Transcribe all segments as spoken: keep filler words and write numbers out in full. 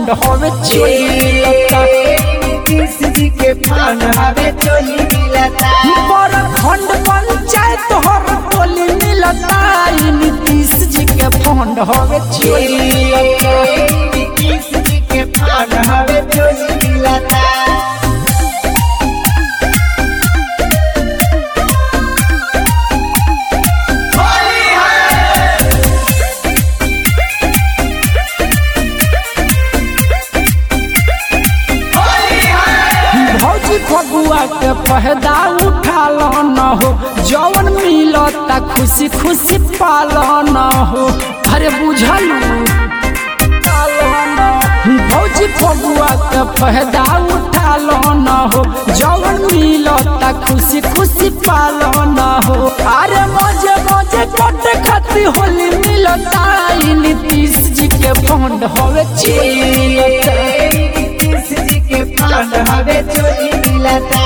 fund हवे चोली नीतीश जी के फंड हवे चोली मिलता बड़ खंड पंचायत हर टोली मिलता नीतीश जी के फंड हवे चोली नीतीश जी के फंड हवे चोली मिलता फगुआ के पहदा उठा न हो जवन मिलता खुशी खुशी पालन हो अरे बुझल भौजी फगुआ के पहदा उठा न हो जवन मिलता खुशी खुशी पालन हो अरे मजे मजे कट खाती होली मिलता नीतीश जी के फंड हवे नीतीश जी के फंड हवे चोली मिलता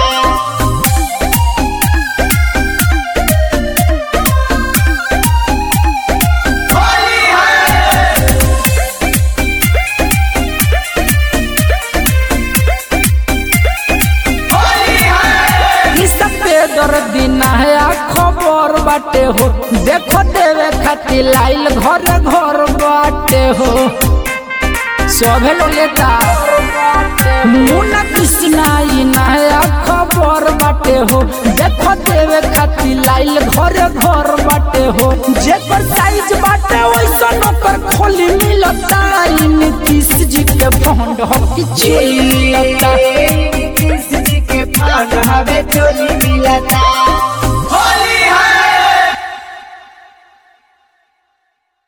दिन है खबर बाटे हो देखो देवे खातिर लाइल घर घर बाटे हो सभे लोग लेता मुन्ना कृष्णा नया खबर बाटे हो देखो देवे खातिर लाइल घर घर बाटे हो जेकर साइज बाटे वैसा नौकर खोली मिलता नीतीश जी के फंड हो कि नीतीश जी के फंड हवे चोली मिलता